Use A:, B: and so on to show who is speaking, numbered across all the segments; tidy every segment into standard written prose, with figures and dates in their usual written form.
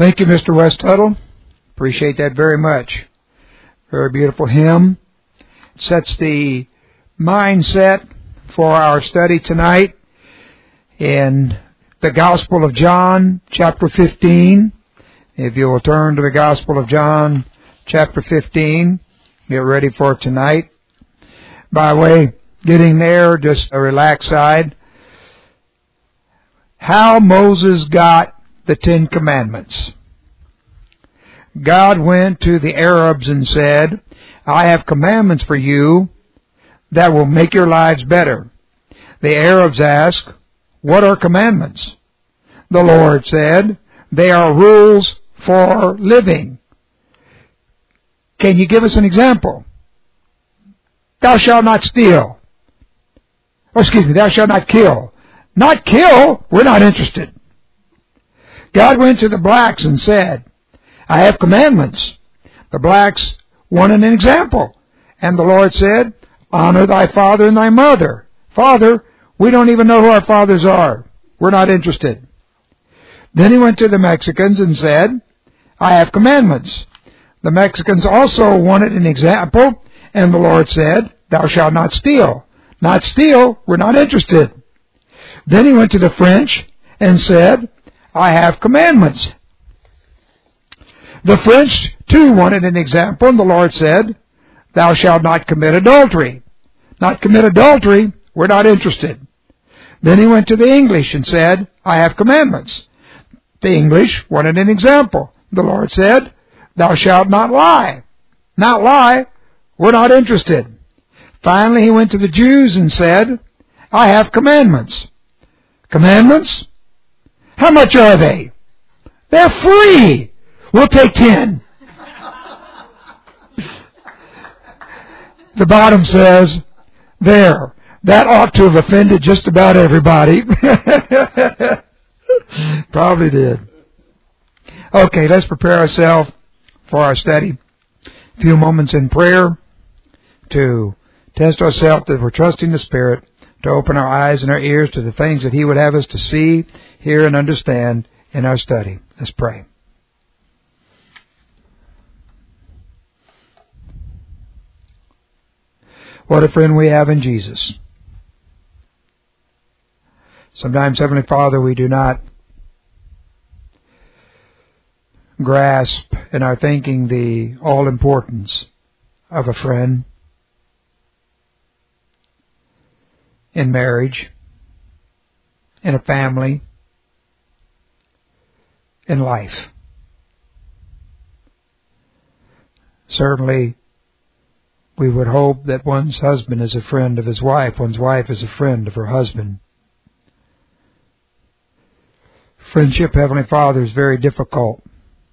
A: Thank you, Mr. West Tuttle. Appreciate that very much. Very beautiful hymn. It sets the mindset for our study tonight in the Gospel of John, chapter 15. If you will turn to the Gospel of John, chapter 15, get ready for tonight. By way, getting there, just a relaxed side. How Moses got the Ten Commandments. God went to the Arabs and said, I have commandments for you that will make your lives better. The Arabs asked, what are commandments? The Lord said, they are rules for living. Can you give us an example? Thou shalt not steal. Thou shalt not kill. Not kill? We're not interested. God went to the blacks and said, I have commandments. The blacks wanted an example. And the Lord said, honor thy father and thy mother. Father, we don't even know who our fathers are. We're not interested. Then he went to the Mexicans and said, I have commandments. The Mexicans also wanted an example, and the Lord said, thou shalt not steal. Not steal, we're not interested. Then he went to the French and said, I have commandments. The French too wanted an example, and the Lord said, thou shalt not commit adultery. Not commit adultery, we're not interested. Then he went to the English and said, I have commandments. The English wanted an example. The Lord said, thou shalt not lie. Not lie, we're not interested. Finally he went to the Jews and said, I have commandments. Commandments? How much are they? They're free. We'll take 10. The bottom says, there, that ought to have offended just about everybody. Probably did. Okay, let's prepare ourselves for our study. A few moments in prayer to test ourselves that we're trusting the Spirit to open our eyes and our ears to the things that He would have us to see, hear, and understand in our study. Let's pray. What a friend we have in Jesus. Sometimes, Heavenly Father, we do not grasp in our thinking the all-importance of a friend in marriage, in a family, in life. Certainly, we would hope that one's husband is a friend of his wife, one's wife is a friend of her husband. Friendship, Heavenly Father, is very difficult,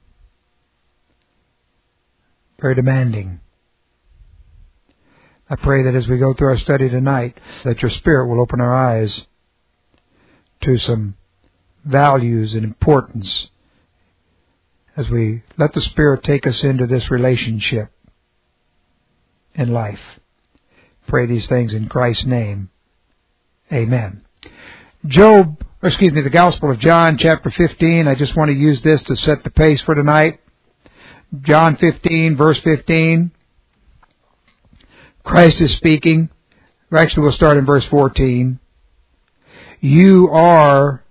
A: very demanding. I pray that as we go through our study tonight, that your Spirit will open our eyes to some values and importance as we let the Spirit take us into this relationship in life. Pray these things in Christ's name. Amen. The Gospel of John, chapter 15. I just want to use this to set the pace for tonight. John 15, verse 15. Christ is speaking. Actually, we'll start in verse 14. You are,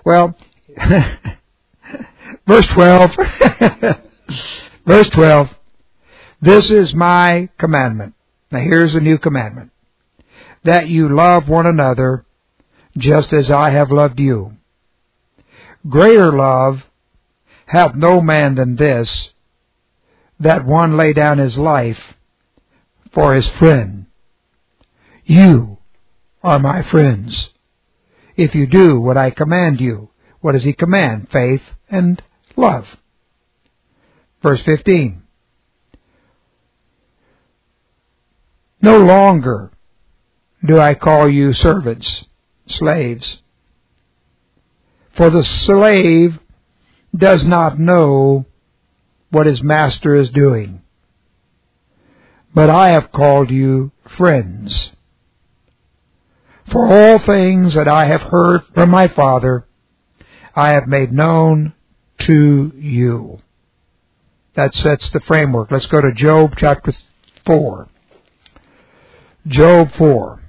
A: verse 12. Verse 12. This is my commandment. Now here's a new commandment. That you love one another just as I have loved you. Greater love hath no man than this, that one lay down his life for his friend. You are my friends, if you do what I command you. What does he command? Faith and love. Verse 15. No longer do I call you servants, slaves. For the slave does not know what his master is doing. But I have called you friends. For all things that I have heard from my Father, I have made known to you. That's the framework. Let's go to Job chapter 4. Job 4.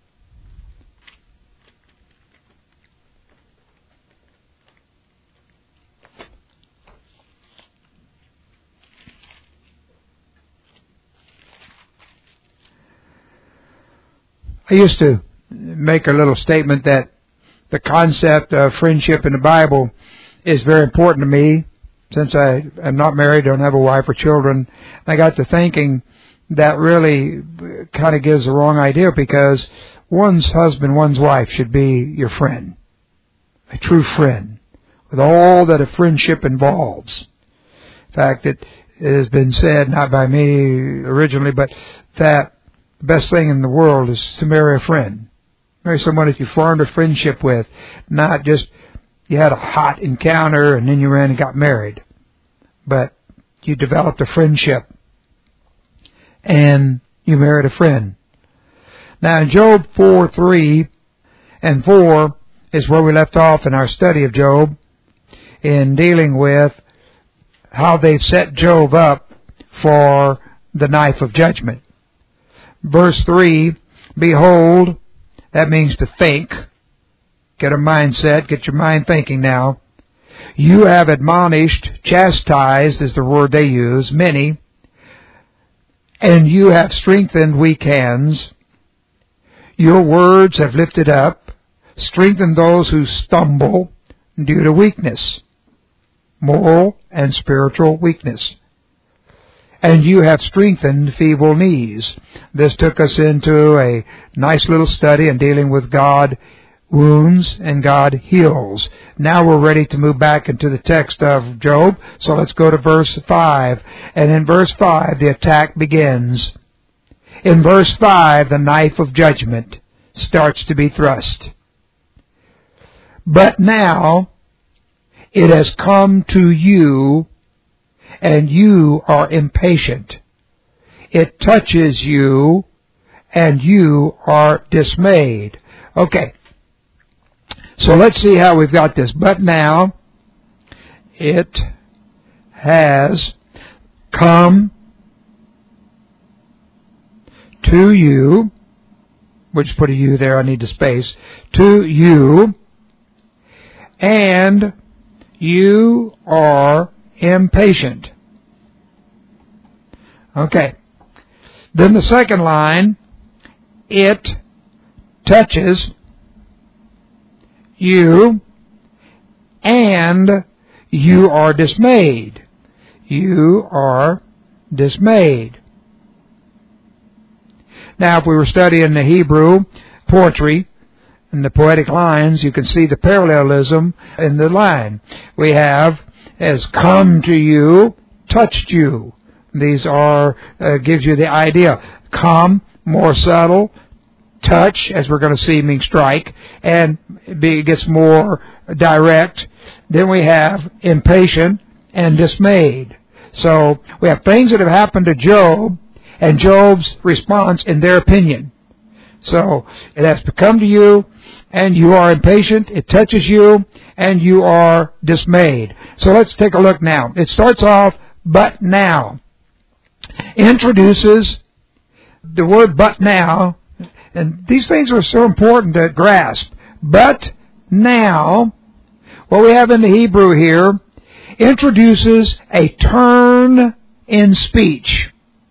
A: I used to make a little statement that the concept of friendship in the Bible is very important to me. Since I am not married, don't have a wife or children, I got to thinking that really kind of gives the wrong idea, because one's husband, one's wife should be your friend, a true friend, with all that a friendship involves. In fact, it has been said, not by me originally, but that the best thing in the world is to marry a friend. Marry someone that you formed a friendship with, not just you had a hot encounter and then you ran and got married. But you developed a friendship and you married a friend. Now in Job 4:3 and 4 is where we left off in our study of Job, in dealing with how they've set Job up for the knife of judgment. Verse 3, behold, that means to think. Get a mindset, get your mind thinking now. You have admonished, chastised is the word they use, many, and you have strengthened weak hands. Your words have lifted up, strengthened those who stumble due to weakness, moral and spiritual weakness. And you have strengthened feeble knees. This took us into a nice little study in dealing with God wounds and God heals. Now we're ready to move back into the text of Job. So let's go to verse 5. And in verse 5, the attack begins. In verse 5, the knife of judgment starts to be thrust. But now it has come to you, and you are impatient. It touches you, and you are dismayed. Okay. So let's see how we've got this. But now it has come to you. We'll just put a U there. I need a space. To you. And you are impatient. Okay. Then the second line, it touches you, and you are dismayed. You are dismayed. Now, if we were studying the Hebrew poetry and the poetic lines, you can see the parallelism in the line. We have, has come to you, touched you. These are, gives you the idea. Come, more subtle. Touch, as we're going to see, means strike, and it gets more direct. Then we have impatient and dismayed. So we have things that have happened to Job, and Job's response in their opinion. So it has to come to you, and you are impatient. It touches you, and you are dismayed. So let's take a look now. It starts off, but now. Introduces the word but now. And these things are so important to grasp. But now, what we have in the Hebrew here, introduces a turn in speech.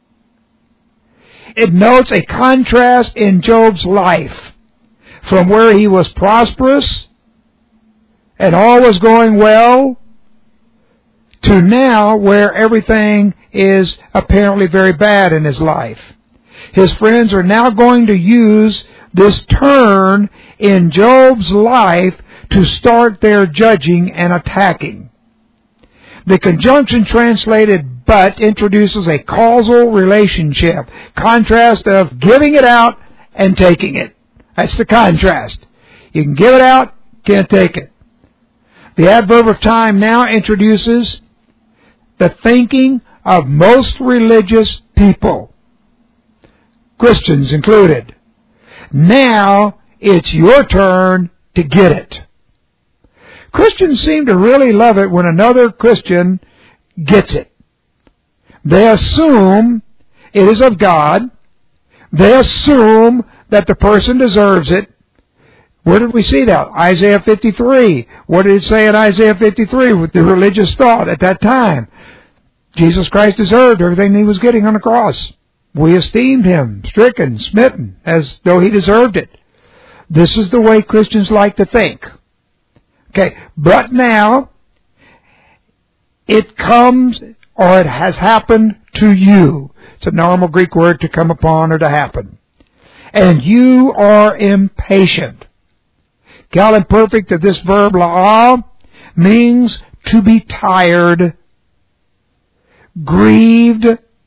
A: It notes a contrast in Job's life from where he was prosperous and all was going well to now where everything is apparently very bad in his life. His friends are now going to use this turn in Job's life to start their judging and attacking. The conjunction translated but introduces a causal relationship, contrast of giving it out and taking it. That's the contrast. You can give it out, can't take it. The adverb of time now introduces the thinking of most religious people, Christians included. Now it's your turn to get it. Christians seem to really love it when another Christian gets it. They assume it is of God. They assume that the person deserves it. Where did we see that? Isaiah 53. What did it say in Isaiah 53 with the religious thought at that time? Jesus Christ deserved everything he was getting on the cross. We esteemed him, stricken, smitten, as though he deserved it. This is the way Christians like to think. Okay, but now, it comes, or it has happened to you. It's a normal Greek word, to come upon or to happen. And you are impatient. Cal imperfect of this verb, la'ah, means to be tired, grieved,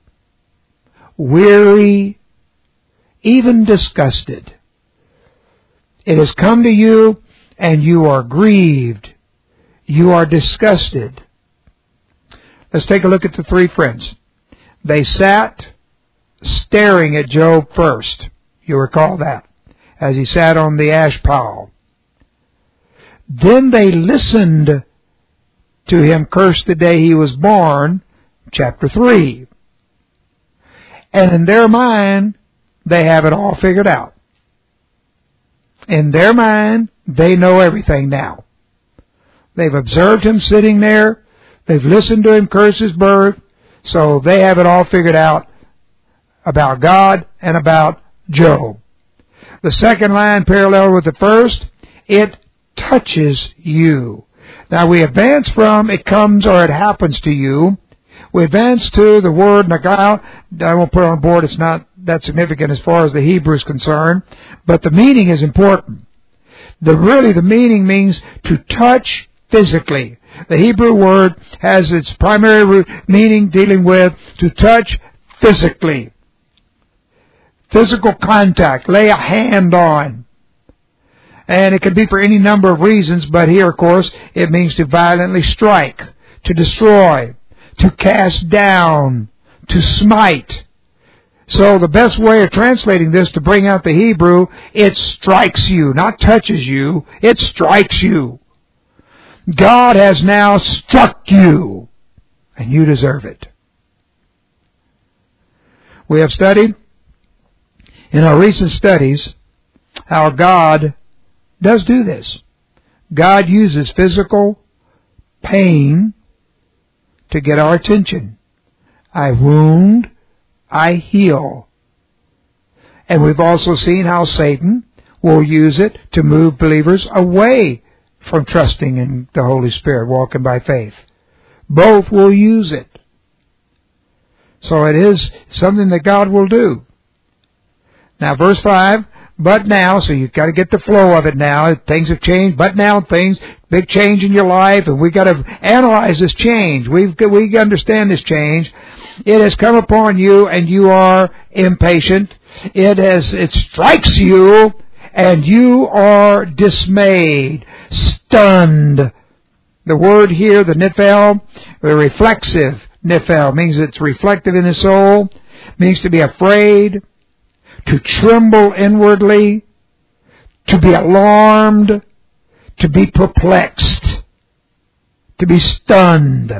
A: weary, even disgusted. It has come to you, and you are grieved. You are disgusted. Let's take a look at the three friends. They sat staring at Job first. You recall that, as he sat on the ash pile. Then they listened to him curse the day he was born, chapter 3. And in their mind, they have it all figured out. In their mind, they know everything now. They've observed him sitting there. They've listened to him curse his birth. So they have it all figured out about God and about Job. The second line, parallel with the first, it touches you. Now we advance from it comes or it happens to you. We advance to the word nagal. I won't put it on board. It's not that significant as far as the Hebrew is concerned. But the meaning is important. The meaning means to touch physically. The Hebrew word has its primary meaning dealing with to touch physically. Physical contact, lay a hand on. And it could be for any number of reasons, but here, of course, it means to violently strike, to destroy, to cast down, to smite. So the best way of translating this to bring out the Hebrew, it strikes you, not touches you, it strikes you. God has now struck you, and you deserve it. We have studied in our recent studies how God does do this. God uses physical pain to get our attention. I wound, I heal. And we've also seen how Satan will use it to move believers away from trusting in the Holy Spirit, walking by faith. Both will use it. So it is something that God will do. Now verse 5, but now, so you've got to get the flow of it now. Things have changed, but now things, big change in your life, and we've got to analyze this change. We understand this change. It has come upon you, and you are impatient. It strikes you, and you are dismayed, stunned. The word here, the niphel, the reflexive niphel, means it's reflective in the soul, means to be afraid, to tremble inwardly, to be alarmed, to be perplexed, to be stunned.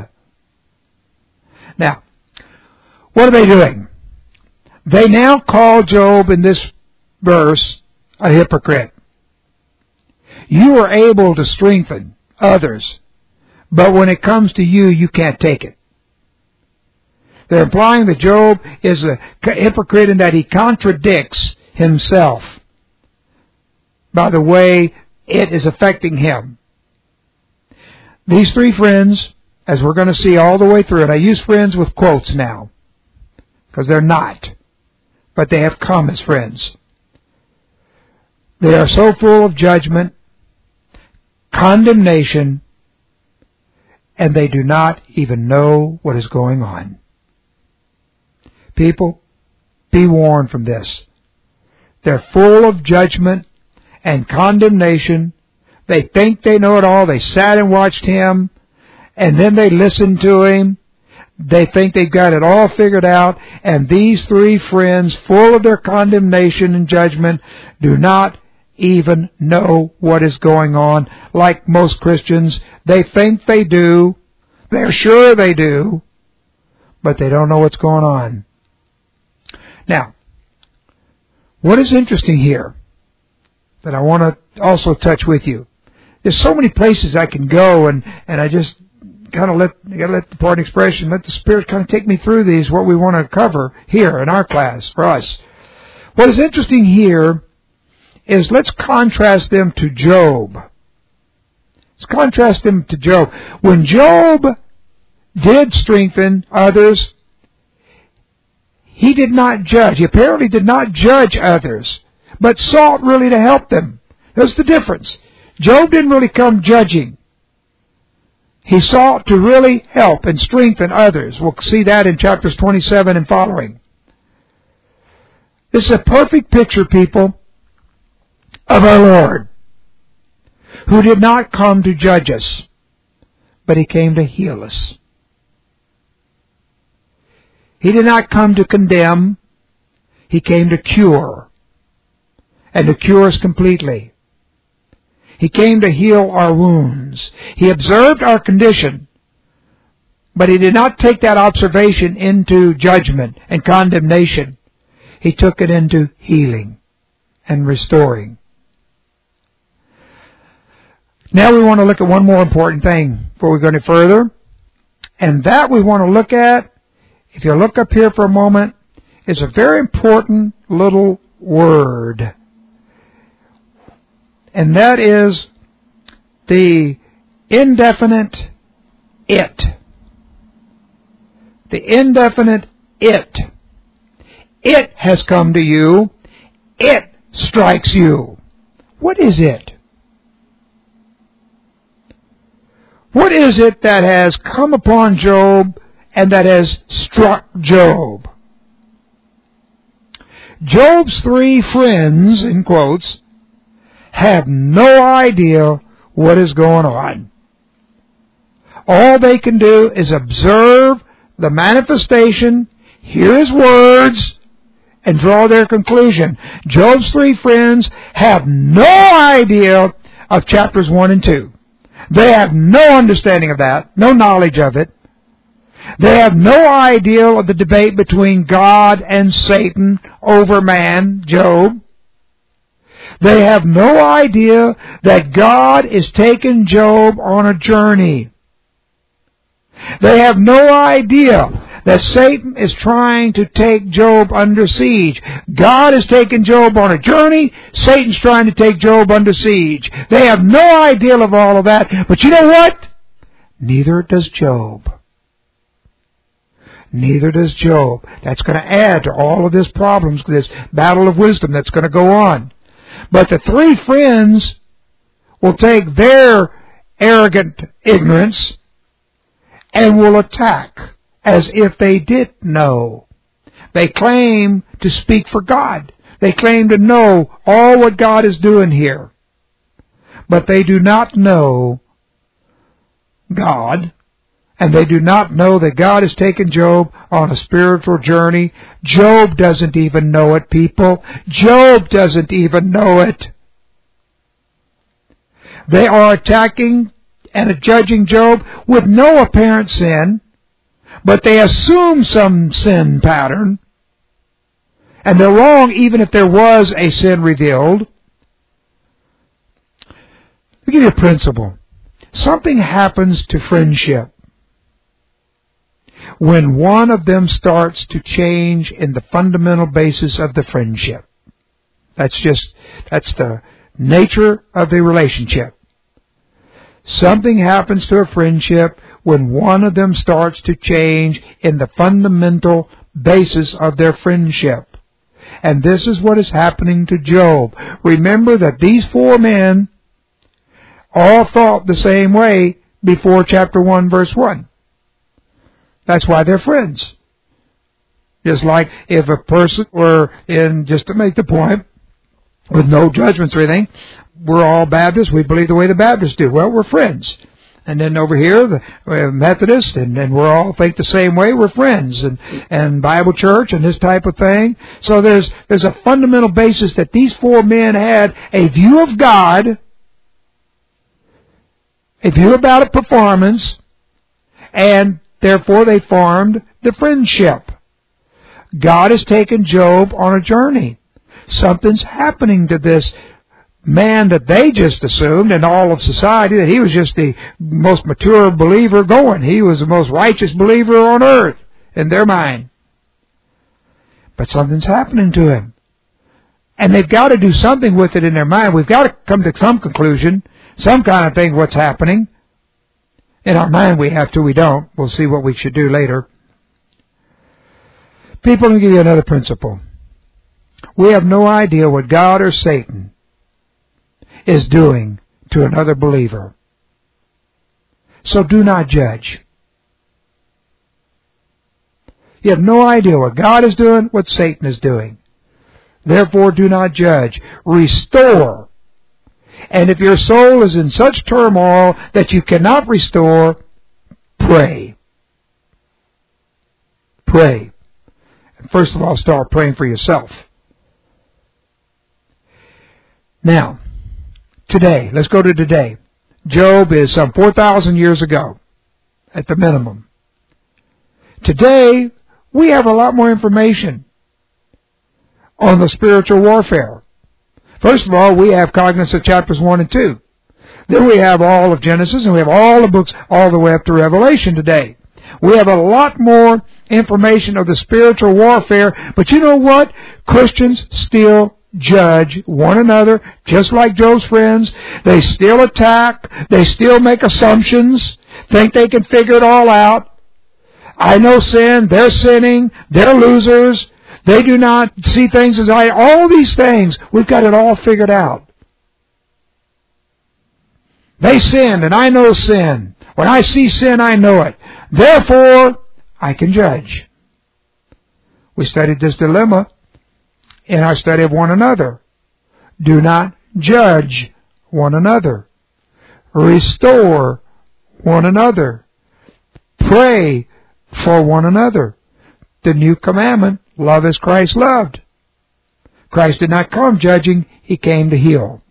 A: Now, what are they doing? They now call Job in this verse a hypocrite. You are able to strengthen others, but when it comes to you, you can't take it. They're implying that Job is a hypocrite in that he contradicts himself by the way it is affecting him. These three friends, as we're going to see all the way through it, I use friends with quotes now, because they're not, but they have come as friends. They are so full of judgment, condemnation, and they do not even know what is going on. People, be warned from this. They're full of judgment and condemnation. They think they know it all. They sat and watched him, and then they listened to him. They think they've got it all figured out, and these three friends, full of their condemnation and judgment, do not even know what is going on. Like most Christians, they think they do. They're sure they do. But they don't know what's going on. Now, what is interesting here that I want to also touch with you? There's so many places I can go, and I just kind of let the pardon expression, let the Spirit kind of take me through these, what we want to cover here in our class for us. What is interesting here is let's contrast them to Job. Let's contrast them to Job. When Job did strengthen others, he did not judge. He apparently did not judge others, but sought really to help them. That's the difference. Job didn't really come judging. He sought to really help and strengthen others. We'll see that in chapters 27 and following. This is a perfect picture, people, of our Lord, who did not come to judge us, but He came to heal us. He did not come to condemn. He came to cure, and to cure us completely. He came to heal our wounds. He observed our condition, but He did not take that observation into judgment and condemnation. He took it into healing and restoring. Now we want to look at one more important thing before we go any further. And that we want to look at, if you look up here for a moment, is a very important little word. And that is the indefinite it. The indefinite it. It has come to you. It strikes you. What is it? What is it that has come upon Job and that has struck Job? Job's three friends, in quotes, have no idea what is going on. All they can do is observe the manifestation, hear his words, and draw their conclusion. Job's three friends have no idea of chapters 1 and 2. They have no understanding of that, no knowledge of it. They have no idea of the debate between God and Satan over man, Job. They have no idea that God is taking Job on a journey. They have no idea that Satan is trying to take Job under siege. God is taking Job on a journey. Satan's trying to take Job under siege. They have no idea of all of that. But you know what? Neither does Job. Neither does Job. That's going to add to all of this problems, this battle of wisdom that's going to go on. But the three friends will take their arrogant ignorance and will attack as if they did know. They claim to speak for God. They claim to know all what God is doing here. But they do not know God, and they do not know that God has taken Job on a spiritual journey. Job doesn't even know it, people. Job doesn't even know it. They are attacking and judging Job with no apparent sin, but they assume some sin pattern. And they're wrong even if there was a sin revealed. Let me give you a principle. Something happens to friendship when one of them starts to change in the fundamental basis of the friendship. That's the nature of the relationship. Something happens to a friendship when one of them starts to change in the fundamental basis of their friendship. And this is what is happening to Job. Remember that these four men all thought the same way before chapter 1, verse 1. That's why they're friends. Just like if a person were in, just to make the point, with no judgments or anything, we're all Baptists, we believe the way the Baptists do. Well, we're friends. And then over here, we're Methodist, and we all think the same way. We're friends, and Bible church, and this type of thing. So there's a fundamental basis that these four men had a view of God, a view about a performance, and therefore they formed the friendship. God has taken Job on a journey. Something's happening to this man that they just assumed in all of society that he was just the most mature believer going. He was the most righteous believer on earth in their mind. But something's happening to him. And they've got to do something with it in their mind. We've got to come to some conclusion, some kind of thing, what's happening. In our mind we have to, we don't. We'll see what we should do later. People, let me give you another principle. We have no idea what God or Satan is doing to another believer. So do not judge. You have no idea what God is doing, what Satan is doing. Therefore, do not judge. Restore. And if your soul is in such turmoil that you cannot restore, pray. Pray. And first of all, start praying for yourself. Now, today, let's go to today. Job is some 4,000 years ago, at the minimum. Today, we have a lot more information on the spiritual warfare. First of all, we have Cognizance of chapters 1 and 2. Then we have all of Genesis, and we have all the books all the way up to Revelation today. We have a lot more information of the spiritual warfare, but you know what? Christians still judge one another, just like Job's friends. They still attack. They still make assumptions, think they can figure it all out. I know sin. They're sinning. They're losers. They do not see things as I. All these things, we've got it all figured out. They sinned, and I know sin. When I see sin, I know it. Therefore, I can judge. We studied this dilemma in our study of one another. Do not judge one another. Restore one another. Pray for one another. The new commandment, love as Christ loved. Christ did not come judging, He came to heal.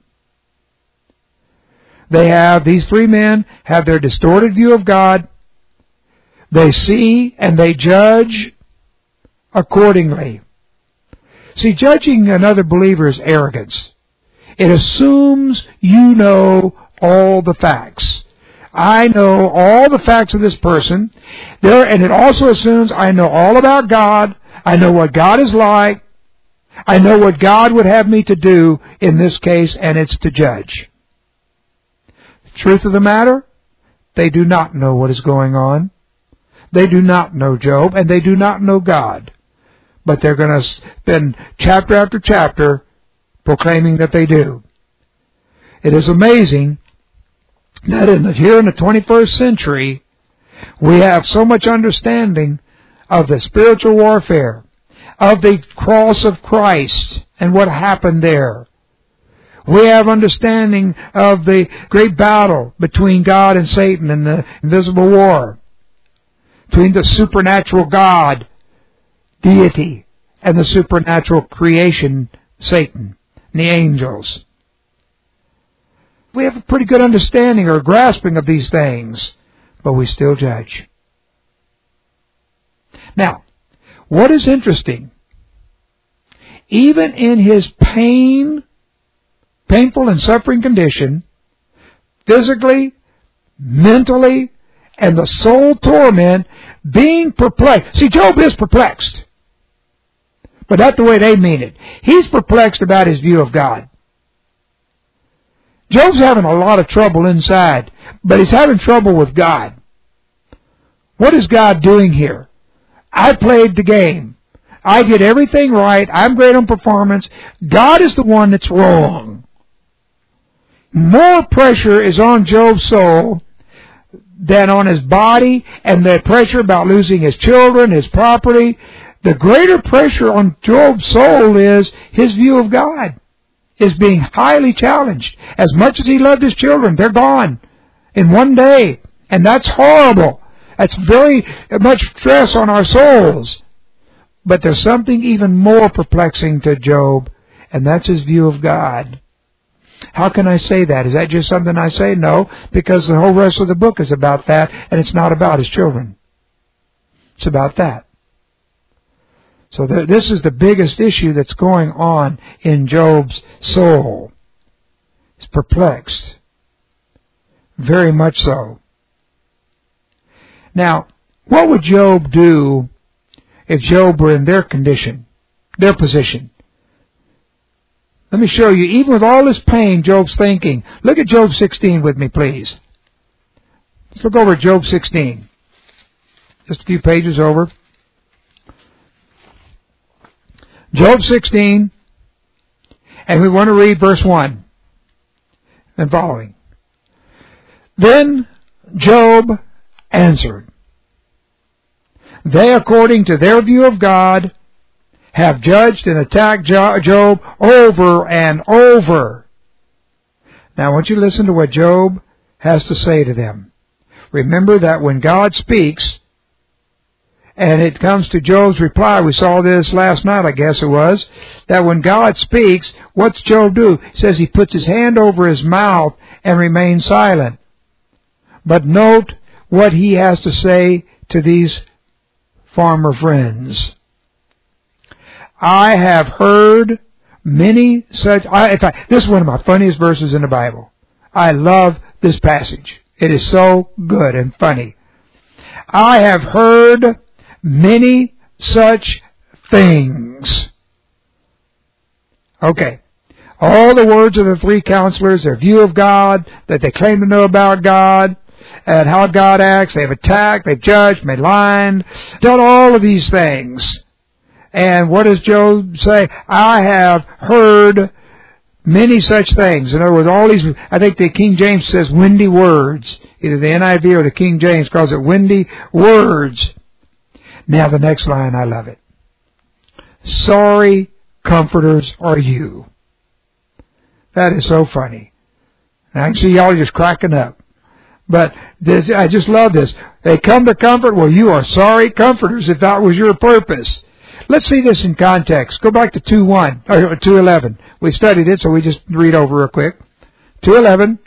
A: These three men have their distorted view of God. They see and they judge accordingly. See, judging another believer is arrogance. It assumes you know all the facts. I know all the facts of this person. And it also assumes I know all about God. I know what God is like. I know what God would have me to do in this case, and it's to judge. Truth of the matter, they do not know what is going on. They do not know Job, and they do not know God. But they're going to spend chapter after chapter proclaiming that they do. It is amazing that here in the 21st century, we have so much understanding of the spiritual warfare, of the cross of Christ and what happened there. We have understanding of the great battle between God and Satan and the invisible war, between the supernatural God, deity, and the supernatural creation, Satan, and the angels. We have a pretty good understanding or grasping of these things, but we still judge. Now, what is interesting, even in his painful and suffering condition, physically, mentally, and the soul torment, being perplexed. See, Job is perplexed. But that's the way they mean it. He's perplexed about his view of God. Job's having a lot of trouble inside, but he's having trouble with God. What is God doing here? I played the game. I did everything right. I'm great on performance. God is the one that's wrong. More pressure is on Job's soul than on his body, and the pressure about losing his children, his property. The greater pressure on Job's soul is his view of God is being highly challenged. As much as he loved his children, they're gone. in one day. And that's horrible. That's very much stress on our souls. But there's something even more perplexing to Job, and that's his view of God. How can I say that? Is that just something I say? No, because the whole rest of the book is about that, and it's not about his children. It's about that. So this is the biggest issue that's going on in Job's soul. He's perplexed. Very much so. Now, what would Job do if Job were in their condition, their position? Let me show you, even with all this pain, Job's thinking. Look at Job 16 with me, please. Let's look over at Job 16. Just a few pages over. Job 16, and we want to read verse 1 and following. Then Job answered, they, according to their view of God, have judged and attacked Job over and over. Now I want you to listen to what Job has to say to them. Remember that when God speaks, and it comes to Job's reply, we saw this last night, I guess it was, that when God speaks, what's Job do? He says he puts his hand over his mouth and remains silent. But note what he has to say to these farmer friends. I have heard many such... this is one of my funniest verses in the Bible. I love this passage. It is so good and funny. I have heard many such things. Okay. All the words of the three counselors, their view of God, that they claim to know about God, and how God acts. They've attacked, they've judged, maligned, done all of these things. And what does Job say? I have heard many such things. In other words, all these, I think the King James says windy words. Either the NIV or the King James calls it windy words. Now the next line, I love it. Sorry comforters are you. That is so funny. And I can see y'all just cracking up. But this, I just love this. They come to comfort. Well, you are sorry comforters if that was your purpose. Let's see this in context. Go back to 2:1 or 2:11. We studied it, so we just read over real quick. 2:11.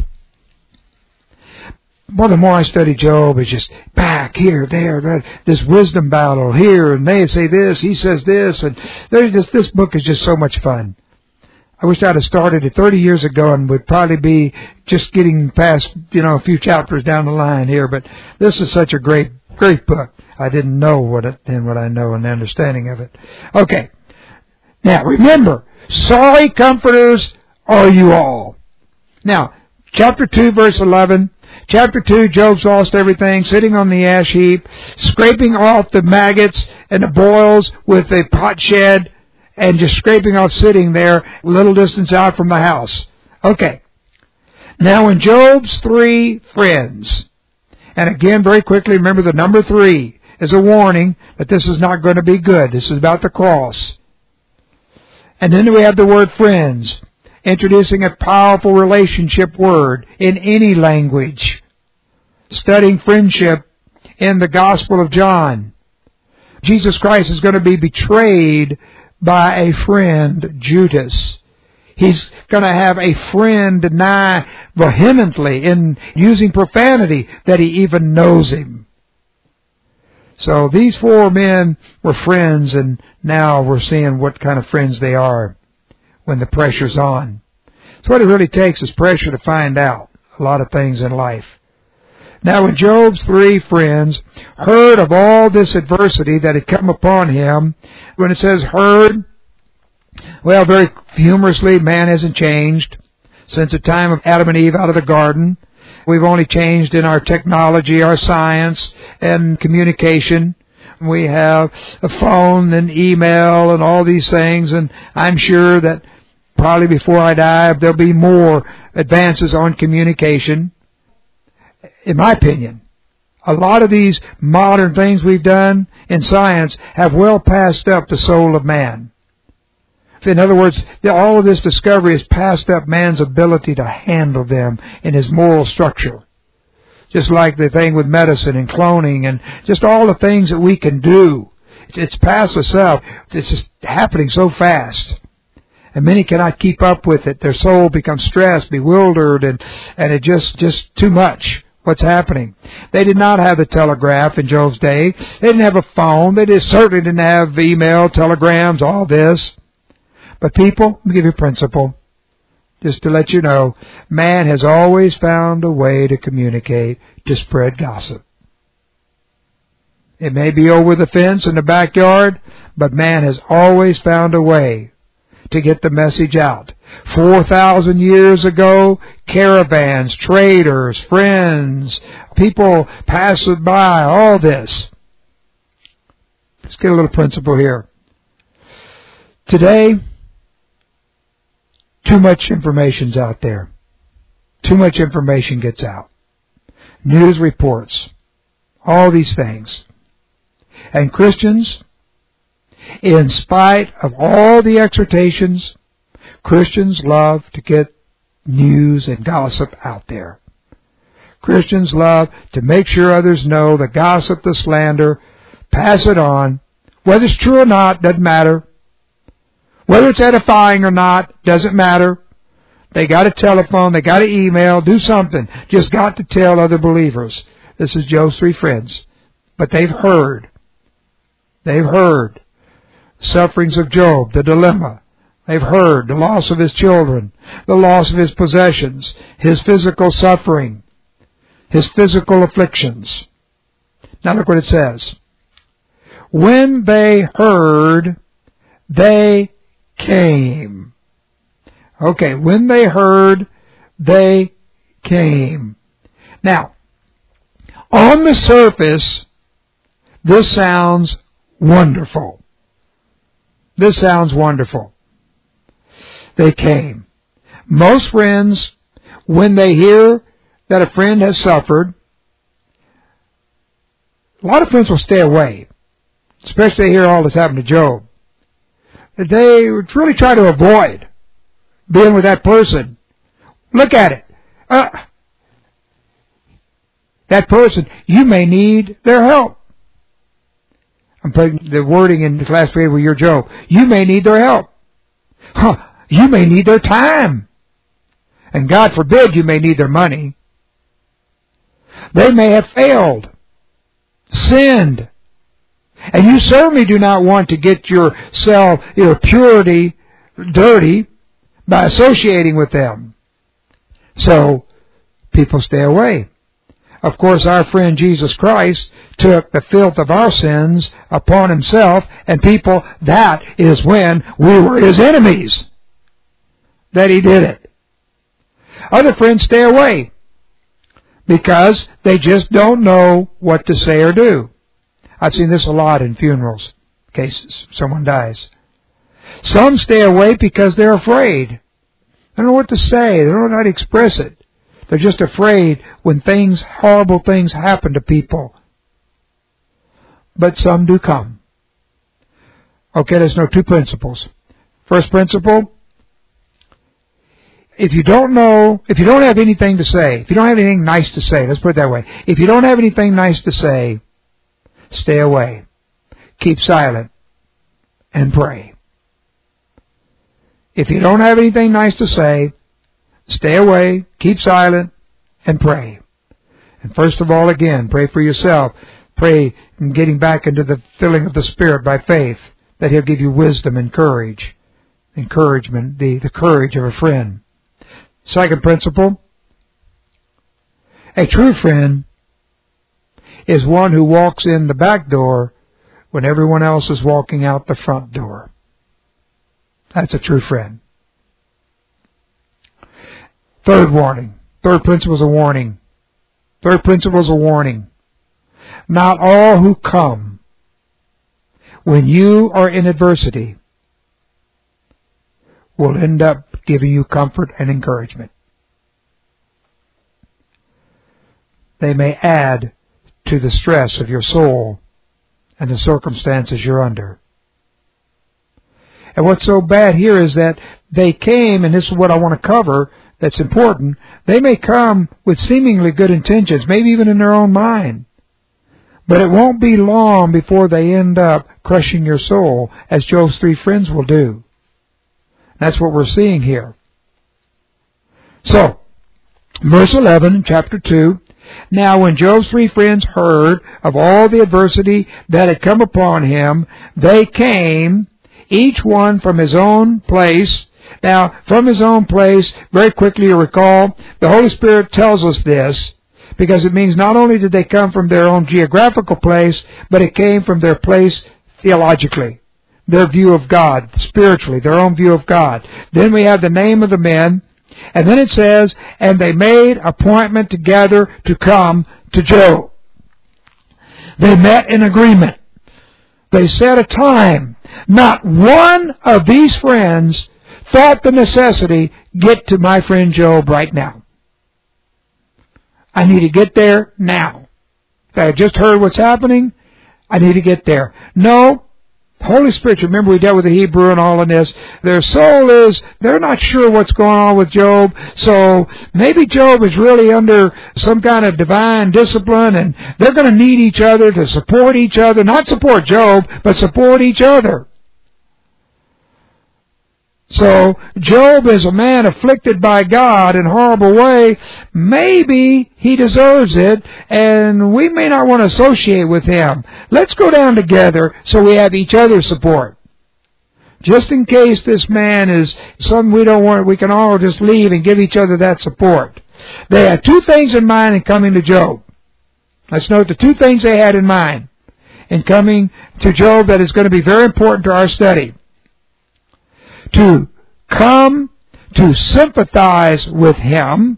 A: Well, the more I study Job, it's just back here, there, this wisdom battle here, and they say this, he says this, and this book is just so much fun. I wish I'd have started it 30 years ago and would probably be just getting past, a few chapters down the line here. But this is such a great book. I didn't know what I know and the understanding of it. Okay. Now, remember, sorry comforters are you all. Now, chapter 2, verse 11. Chapter 2, Job's lost everything, sitting on the ash heap, scraping off the maggots and the boils with a pot shed, and just scraping off sitting there a little distance out from the house. Okay. Now when Job's three friends, and again very quickly remember the number 3 is a warning that this is not going to be good. This is about the cross. And then we have the word friends, introducing a powerful relationship word in any language. Studying friendship in the Gospel of John. Jesus Christ is going to be betrayed by a friend, Judas. He's going to have a friend deny vehemently in using profanity that he even knows him. So these 4 men were friends, and now we're seeing what kind of friends they are when the pressure's on. So what it really takes is pressure to find out a lot of things in life. Now when Job's 3 friends heard of all this adversity that had come upon him, when it says heard, well, very humorously, man hasn't changed since the time of Adam and Eve out of the garden. We've only changed in our technology, our science, and communication. We have a phone and email and all these things, and I'm sure that probably before I die, there'll be more advances on communication. In my opinion, a lot of these modern things we've done in science have well passed up the soul of man. In other words, all of this discovery has passed up man's ability to handle them in his moral structure. Just like the thing with medicine and cloning and just all the things that we can do. It's past itself. It's just happening so fast. And many cannot keep up with it. Their soul becomes stressed, bewildered, and it just too much what's happening. They did not have the telegraph in Job's day. They didn't have a phone. They certainly didn't have email, telegrams, all this. But people, let me give you a principle. Just to let you know, man has always found a way to communicate, to spread gossip. It may be over the fence in the backyard, but man has always found a way to get the message out. 4,000 years ago, caravans, traders, friends, people passing by, all this. Let's get a little principle here. Today, too much information's out there. Too much information gets out. News reports. All these things. And Christians, in spite of all the exhortations, Christians love to get news and gossip out there. Christians love to make sure others know the gossip, the slander, pass it on. Whether it's true or not, doesn't matter. Whether it's edifying or not, doesn't matter. They got a telephone, they got an email, do something. Just got to tell other believers. This is Job's 3 friends. But they've heard. They've heard sufferings of Job, the dilemma. They've heard the loss of his children, the loss of his possessions, his physical suffering, his physical afflictions. Now look what it says. When they heard, they came. Okay, when they heard, they came. Now, on the surface, this sounds wonderful. This sounds wonderful. They came. Most friends, when they hear that a friend has suffered, a lot of friends will stay away, especially they hear all this happened to Job. They really try to avoid being with that person. Look at it. That person, you may need their help. I'm putting the wording in the last phrase where you're Job. You may need their help. You may need their time. And God forbid you may need their money. They may have failed, sinned. And you certainly do not want to get yourself, your purity dirty by associating with them. So, people stay away. Of course, our friend Jesus Christ took the filth of our sins upon himself, and people, that is when we were his enemies that he did it. Other friends stay away because they just don't know what to say or do. I've seen this a lot in funerals, in case someone dies. Some stay away because they're afraid. They don't know what to say. They don't know how to express it. They're just afraid when horrible things happen to people. But some do come. Okay, there's 2 principles. First principle, if you don't have anything to say, if you don't have anything nice to say, let's put it that way. If you don't have anything nice to say, stay away. Keep silent and pray. If you don't have anything nice to say, stay away, keep silent, and pray. And first of all, again, pray for yourself. Pray in getting back into the filling of the Spirit by faith, that He'll give you wisdom and courage. Encouragement, the courage of a friend. Second principle, a true friend is one who walks in the back door when everyone else is walking out the front door. That's a true friend. Third warning. Third principle is a warning. Third principle is a warning. Not all who come when you are in adversity will end up giving you comfort and encouragement. They may add to the stress of your soul and the circumstances you're under. And what's so bad here is that they came, and this is what I want to cover that's important, they may come with seemingly good intentions, maybe even in their own mind. But it won't be long before they end up crushing your soul, as Job's 3 friends will do. That's what we're seeing here. So, verse 11, chapter 2, now when Job's 3 friends heard of all the adversity that had come upon him, they came, each one from his own place. Now, from his own place, very quickly you recall, the Holy Spirit tells us this, because it means not only did they come from their own geographical place, but it came from their place theologically, their view of God, spiritually, their own view of God. Then we have the name of the men, and then it says, and they made appointment together to come to Job. They met in agreement. They set a time. Not one of these friends thought the necessity, get to my friend Job right now. I need to get there now. I just heard what's happening. I need to get there. No. Holy Spirit, remember we dealt with the Hebrew and all of this. Their soul is, they're not sure what's going on with Job. So maybe Job is really under some kind of divine discipline, and they're going to need each other to support each other. Not support Job, but support each other. So, Job is a man afflicted by God in a horrible way. Maybe he deserves it, and we may not want to associate with him. Let's go down together so we have each other's support. Just in case this man is something we don't want, we can all just leave and give each other that support. They had 2 things in mind in coming to Job. Let's note the 2 things they had in mind in coming to Job that is going to be very important to our study. To come to sympathize with him,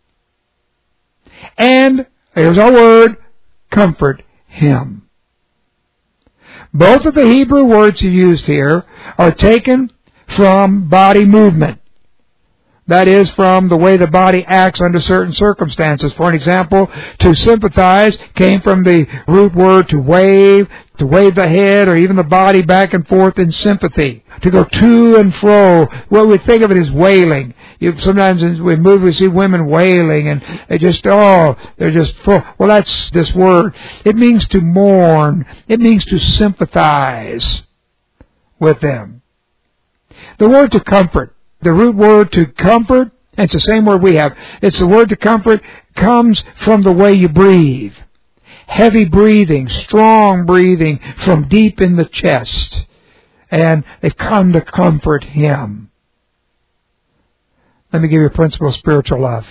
A: and, here's our word, comfort him. Both of the Hebrew words used here are taken from body movement. That is, from the way the body acts under certain circumstances. For an example, to sympathize came from the root word to wave the head or even the body back and forth in sympathy. To go to and fro. Well, we think of it as wailing. Sometimes we move, we see women wailing, and they're just full. Well, that's this word. It means to mourn. It means to sympathize with them. The word to comfort. The root word to comfort, it's the same word we have. It's the word to comfort comes from the way you breathe. Heavy breathing, strong breathing from deep in the chest. And they come to comfort him. Let me give you a principle of spiritual love.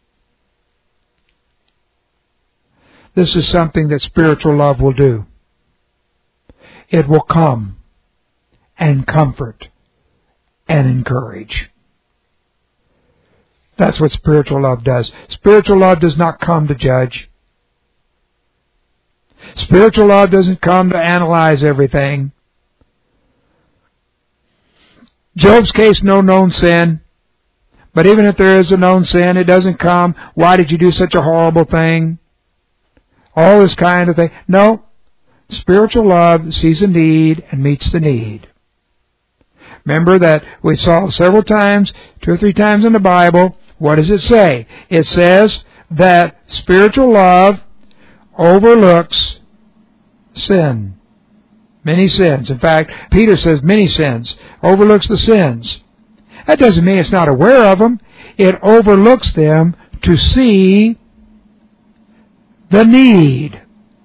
A: This is something that spiritual love will do. It will come and comfort and encourage. That's what spiritual love does. Spiritual love does not come to judge. Spiritual love doesn't come to analyze everything. Job's case, no known sin. But even if there is a known sin, it doesn't come, why did you do such a horrible thing? All this kind of thing. No. Spiritual love sees a need and meets the need. Remember that we saw several times, 2 or 3 times in the Bible, what does it say? It says that spiritual love overlooks sin. Many sins. In fact, Peter says many sins. Overlooks the sins. That doesn't mean it's not aware of them. It overlooks them to see the need.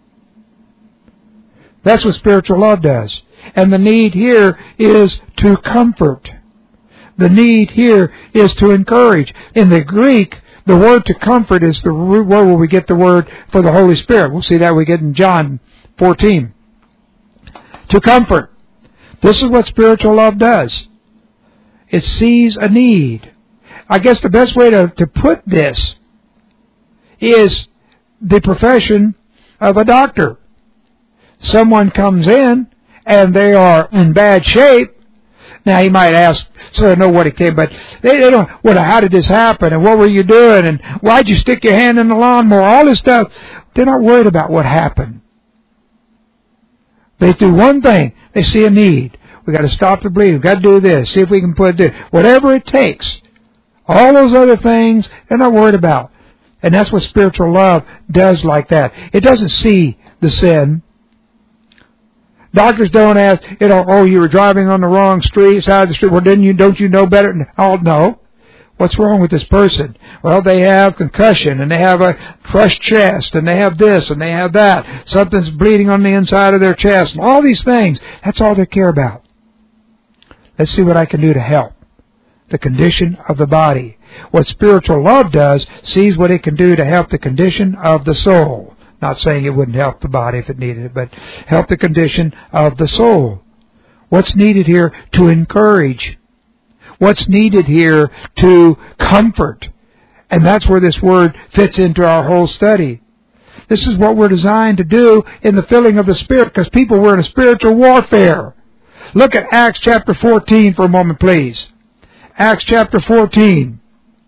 A: That's what spiritual love does. And the need here is to comfort. The need here is to encourage. In the Greek, the word to comfort is the root word where we get the word for the Holy Spirit. We'll see that we get in John 14. To comfort. This is what spiritual love does. It sees a need. I guess the best way to put this is the profession of a doctor. Someone comes in and they are in bad shape. Now he might ask, so I know what it came, but they don't, how did this happen? And what were you doing? And why'd you stick your hand in the lawnmower? All this stuff. They're not worried about what happened. They do one thing. They see a need. We got to stop the bleeding. We got to do this. See if we can put this. Whatever it takes. All those other things, they're not worried about. And that's what spiritual love does like that. It doesn't see the sin. Doctors don't ask, oh, you were driving on the wrong side of the street. Well, don't you know better? Oh, no. What's wrong with this person? Well, they have concussion, and they have a crushed chest, and they have this, and they have that. Something's bleeding on the inside of their chest, and all these things. That's all they care about. Let's see what I can do to help the condition of the body. What spiritual love does, sees what it can do to help the condition of the soul. Not saying it wouldn't help the body if it needed it, but help the condition of the soul. What's needed here to encourage? What's needed here to comfort? And that's where this word fits into our whole study. This is what we're designed to do in the filling of the Spirit, because people were in a spiritual warfare. Look at Acts chapter 14 for a moment, please. Acts chapter 14.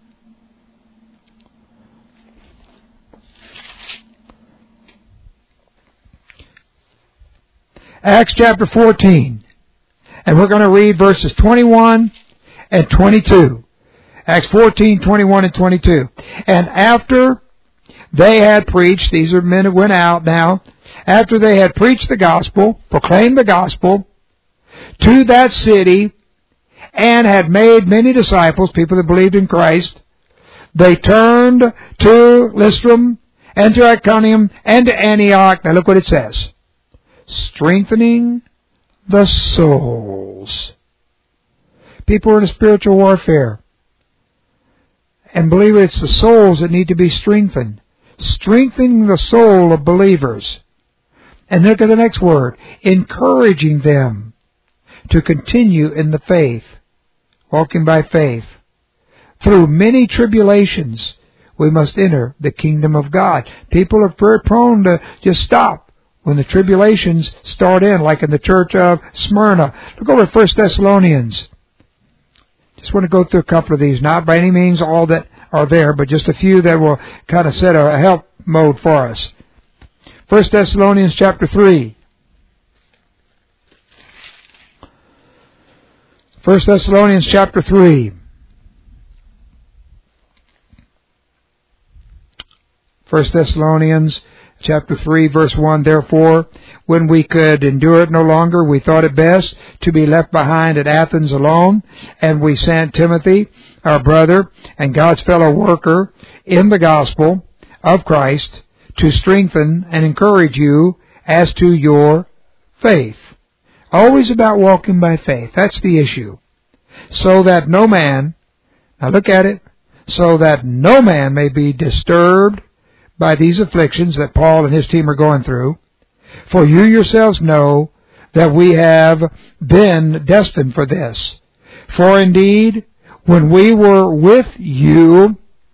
A: Acts chapter 14. And we're going to read verses 21 and 22. Acts 14, 21 and 22. And after they had preached, these are men who went out now, after they had preached the gospel, proclaimed the gospel to that city, and had made many disciples, people that believed in Christ, they turned to Lystra and to Iconium and to Antioch. Now look what it says. Strengthening the souls. People are in a spiritual warfare. And believe it, it's the souls that need to be strengthened. Strengthening the soul of believers. And look at the next word. Encouraging them to continue in the faith. Walking by faith. Through many tribulations, we must enter the kingdom of God. People are very prone to just stop when the tribulations start in, like in the church of Smyrna. Look over at 1 Thessalonians. Just want to go through a couple of these. Not by any means all that are there, but just a few that will kind of set a help mode for us. 1 Thessalonians chapter 3. 1 Thessalonians chapter 3. 1 Thessalonians chapter 3, verse 1, Therefore, when we could endure it no longer, we thought it best to be left behind at Athens alone, and we sent Timothy, our brother, and God's fellow worker in the gospel of Christ, to strengthen and encourage you as to your faith. Always about walking by faith. That's the issue. So that no man, now look at it, so that no man may be disturbed by these afflictions that Paul and his team are going through. For you yourselves know that we have been destined for this. For indeed, when we were with you,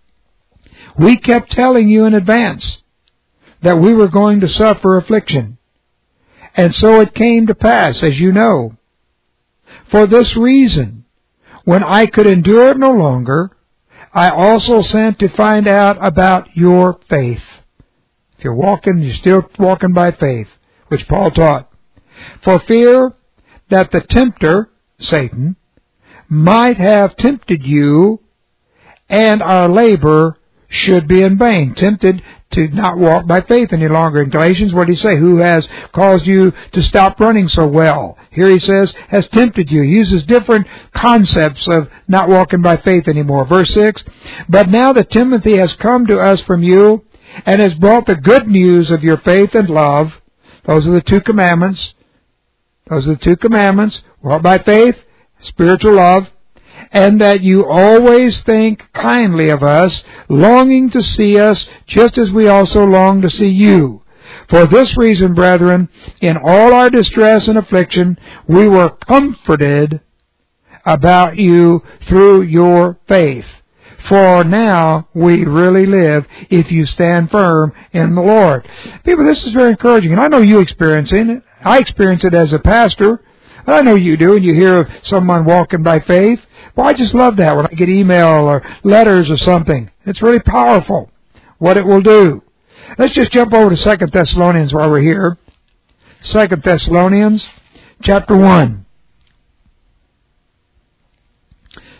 A: we kept telling you in advance that we were going to suffer affliction. And so it came to pass, as you know. For this reason, when I could endure it no longer, I also sent to find out about your faith. If you're walking, you're still walking by faith, which Paul taught. For fear that the tempter, Satan, might have tempted you, and our labor should be in vain. Tempted to not walk by faith any longer. In Galatians, what did he say? Who has caused you to stop running so well? Here he says, has tempted you. He uses different concepts of not walking by faith anymore. Verse 6, But now that Timothy has come to us from you, and has brought the good news of your faith and love, those are the two commandments. Those are the two commandments. Walk by faith, spiritual love, and that you always think kindly of us, longing to see us, just as we also long to see you. For this reason, brethren, in all our distress and affliction, we were comforted about you through your faith. For now we really live if you stand firm in the Lord. People, this is very encouraging, and I know you experience it. I experience it as a pastor. I know you do, and you hear of someone walking by faith. Well, I just love that when I get email or letters or something. It's really powerful what it will do. Let's just jump over to 2 Thessalonians while we're here. 2 Thessalonians chapter 1.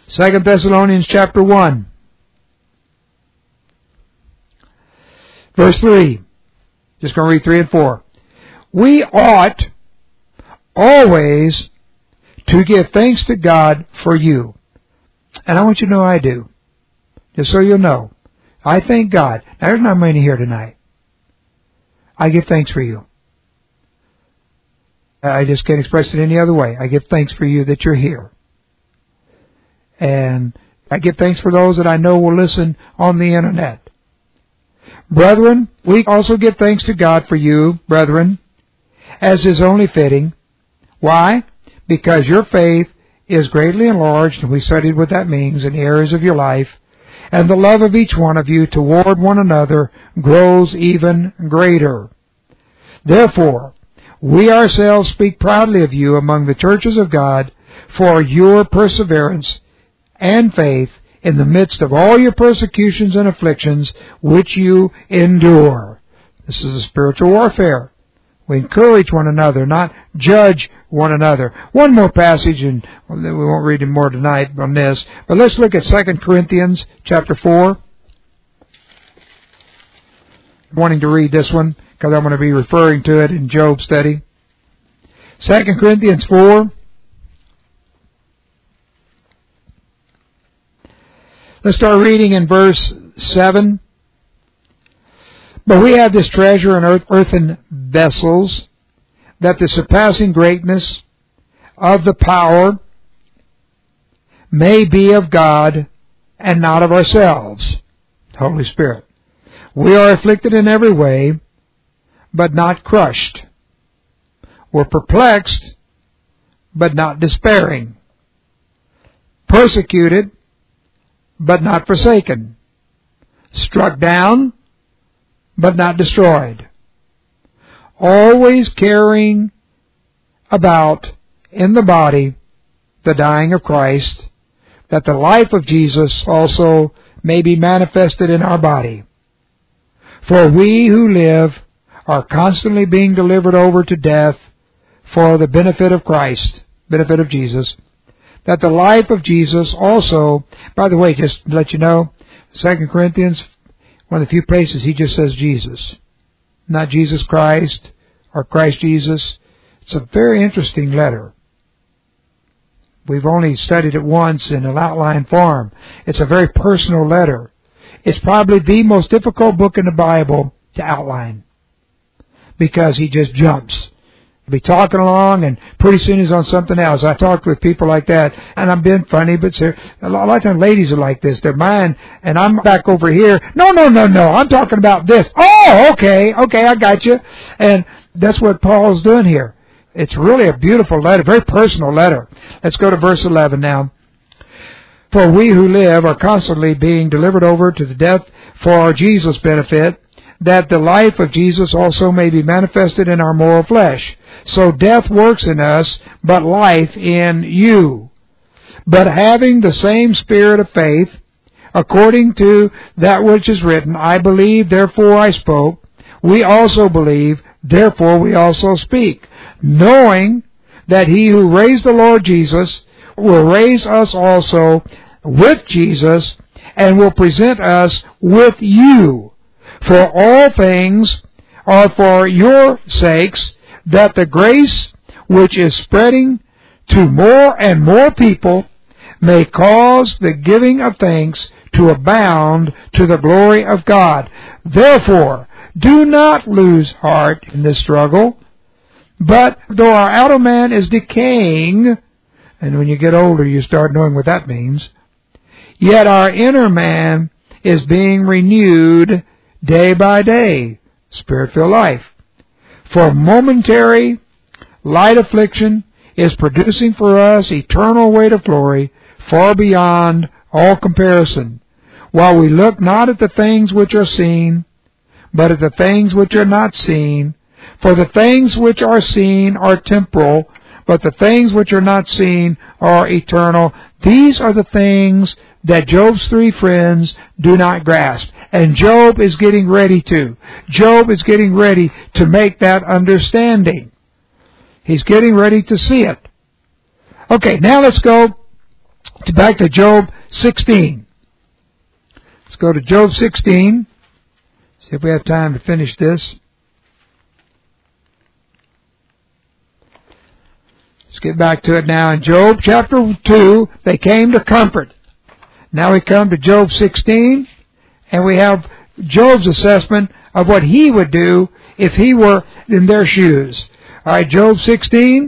A: 2 Thessalonians chapter 1, verse 3. Just going to read 3 and 4. We ought always to give thanks to God for you. And I want you to know I do. Just so you'll know. I thank God. Now, there's not many here tonight. I give thanks for you. I just can't express it any other way. I give thanks for you that you're here. And I give thanks for those that I know will listen on the internet. Brethren, we also give thanks to God for you, brethren, as is only fitting. Why? Because your faith is greatly enlarged, and we studied what that means in the areas of your life, and the love of each one of you toward one another grows even greater. Therefore, we ourselves speak proudly of you among the churches of God for your perseverance and faith in the midst of all your persecutions and afflictions which you endure. This is a spiritual warfare. We encourage one another, not judge one another. One more passage, and we won't read more tonight on this, but let's look at 2 Corinthians chapter 4. I'm wanting to read this one because I'm going to be referring to it in Job's study. 2 Corinthians 4. Let's start reading in verse 7. But we have this treasure in earthen vessels, that the surpassing greatness of the power may be of God and not of ourselves. Holy Spirit. We are afflicted in every way, but not crushed. We're perplexed, but not despairing. Persecuted, but not forsaken. Struck down, but not destroyed. Always carrying about in the body the dying of Christ, that the life of Jesus also may be manifested in our body. For we who live are constantly being delivered over to death for the benefit of Christ, benefit of Jesus, that the life of Jesus also, by the way, just to let you know, 2 Corinthians, one of the few places he just says Jesus. Not Jesus Christ or Christ Jesus. It's a very interesting letter. We've only studied it once in an outline form. It's a very personal letter. It's probably the most difficult book in the Bible to outline, because he just jumps. Be talking along, and pretty soon he's on something else. I talked with people like that, and I'm being funny, but a lot of times ladies are like this. They're mine, and I'm back over here. No, I'm talking about this. Oh, okay, I got you. And that's what Paul's doing here. It's really a beautiful letter, very personal letter. Let's go to verse 11 now. For we who live are constantly being delivered over to the death for our Jesus' benefit, that the life of Jesus also may be manifested in our mortal flesh. So death works in us, but life in you. But having the same spirit of faith, according to that which is written, I believe, therefore I spoke. We also believe, therefore we also speak, knowing that he who raised the Lord Jesus will raise us also with Jesus, and will present us with you. For all things are for your sakes, that the grace which is spreading to more and more people may cause the giving of thanks to abound to the glory of God. Therefore, do not lose heart in this struggle, but though our outer man is decaying, and when you get older you start knowing what that means, yet our inner man is being renewed day by day, Spirit-filled life. For momentary light affliction is producing for us eternal weight of glory far beyond all comparison, while we look not at the things which are seen, but at the things which are not seen. For the things which are seen are temporal, but the things which are not seen are eternal. These are the things that Job's three friends do not grasp. And Job is getting ready to. Job is getting ready to make that understanding. He's getting ready to see it. Okay, now let's go Back to Job 16. Let's go to Job 16. See if we have time to finish this. Let's get back to it now. In Job chapter 2, they came to comfort. Now we come to Job 16, and we have Job's assessment of what he would do if he were in their shoes. All right, Job 16,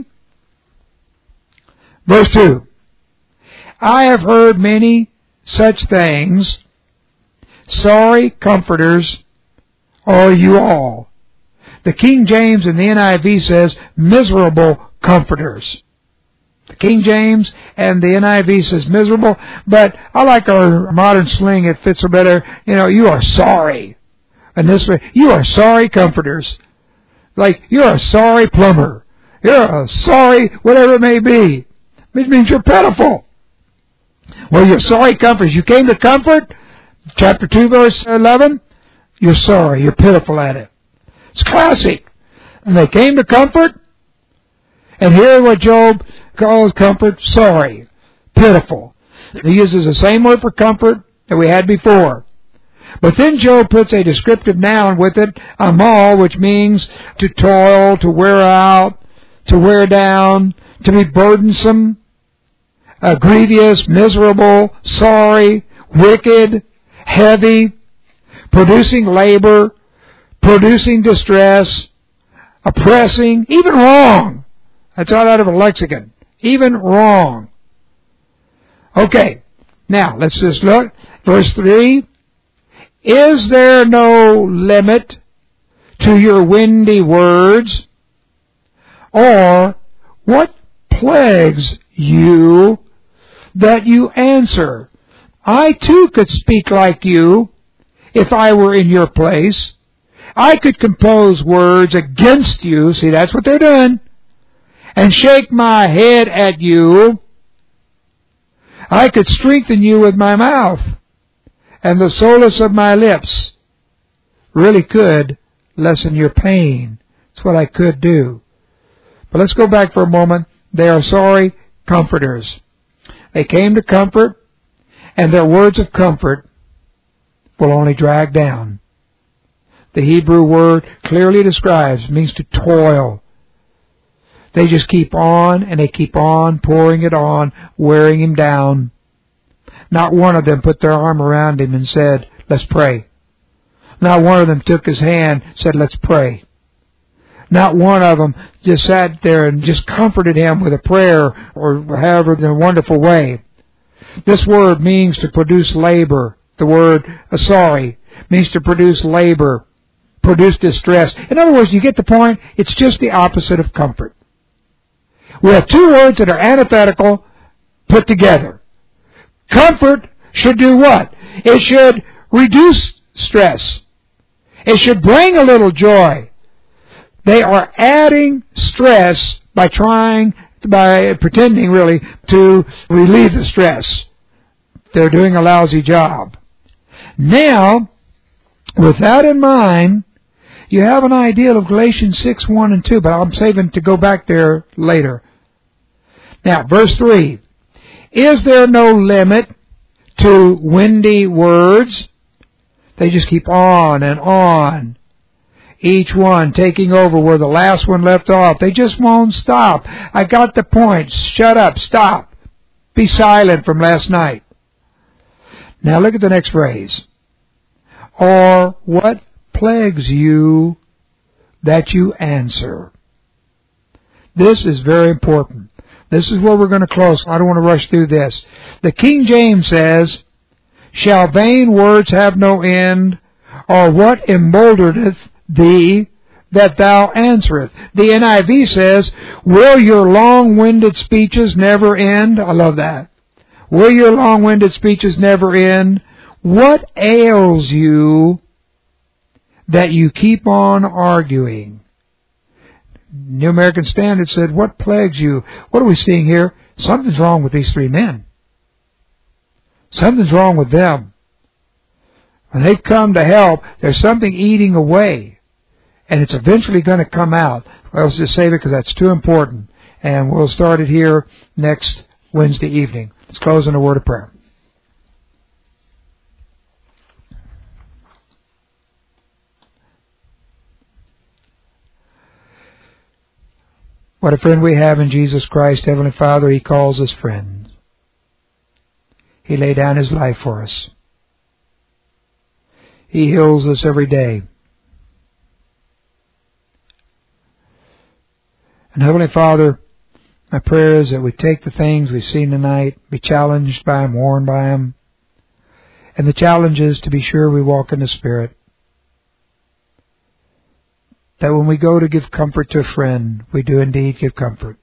A: verse 2. I have heard many such things. Sorry comforters are you all. The King James and the NIV says miserable comforters. The King James and the NIV says miserable, but I like our modern slang. It fits a better. You are sorry. And this way, you are sorry comforters. Like, you're a sorry plumber. You're a sorry whatever it may be. Which means you're pitiful. Well, you're sorry comforters. You came to comfort. Chapter 2, verse 11. You're sorry. You're pitiful at it. It's classic. And they came to comfort. And here what Job calls comfort, sorry, pitiful. He uses the same word for comfort that we had before. But then Job puts a descriptive noun with it, amal, which means to toil, to wear out, to wear down, to be burdensome, grievous, miserable, sorry, wicked, heavy, producing labor, producing distress, oppressing, even wrong. That's all out of a lexicon. Even wrong. Okay, now let's just look. Verse 3. Is there no limit to your windy words? Or what plagues you that you answer? I too could speak like you if I were in your place. I could compose words against you. See, that's what they're doing. And shake my head at you. I could strengthen you with my mouth. And the solace of my lips really could lessen your pain. That's what I could do. But let's go back for a moment. They are sorry comforters. They came to comfort, and their words of comfort will only drag down. The Hebrew word clearly describes, means to toil. They just keep on, and they keep on pouring it on, wearing him down. Not one of them put their arm around him and said, let's pray. Not one of them took his hand and said, let's pray. Not one of them just sat there and just comforted him with a prayer or however in a wonderful way. This word means to produce labor. The word sorry means to produce labor, produce distress. In other words, you get the point? It's just the opposite of comfort. We have two words that are antithetical put together. Comfort should do what? It should reduce stress. It should bring a little joy. They are adding stress by pretending really to relieve the stress. They're doing a lousy job. Now, with that in mind, you have an idea of Galatians 6, 1 and 2, but I'm saving to go back there later. Now, verse 3. Is there no limit to windy words? They just keep on and on. Each one taking over where the last one left off. They just won't stop. I got the point. Shut up. Stop. Be silent from last night. Now look at the next phrase. Or what plagues you that you answer? This is very important. This is where we're going to close. I don't want to rush through this. The King James says, shall vain words have no end, or what emboldeneth thee that thou answerest? The NIV says, will your long-winded speeches never end? I love that. Will your long-winded speeches never end? What ails you that you keep on arguing? New American Standard said, what plagues you? What are we seeing here? Something's wrong with these three men. Something's wrong with them. When they've come to help, there's something eating away. And it's eventually going to come out. Well, let's just save it because that's too important. And we'll start it here next Wednesday evening. Let's close in a word of prayer. What a friend we have in Jesus Christ, Heavenly Father. He calls us friends. He laid down His life for us. He heals us every day. And Heavenly Father, my prayer is that we take the things we've seen tonight, be challenged by them, warned by them. And the challenge is to be sure we walk in the Spirit. That when we go to give comfort to a friend, we do indeed give comfort.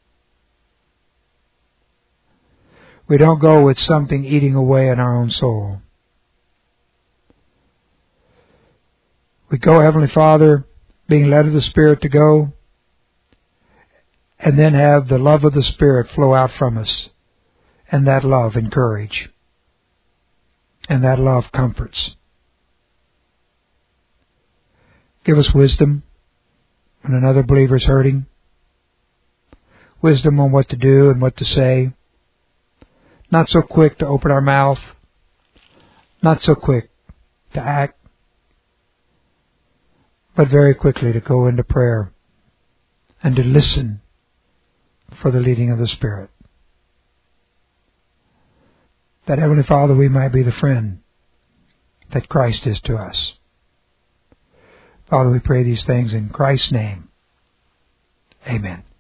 A: We don't go with something eating away in our own soul. We go, Heavenly Father, being led of the Spirit to go, and then have the love of the Spirit flow out from us. And that love encourage. And that love comforts. Give us wisdom when another believer is hurting. Wisdom on what to do and what to say. Not so quick to open our mouth. Not so quick to act. But very quickly to go into prayer and to listen for the leading of the Spirit. That, Heavenly Father, we might be the friend that Christ is to us. Father, we pray these things in Christ's name. Amen.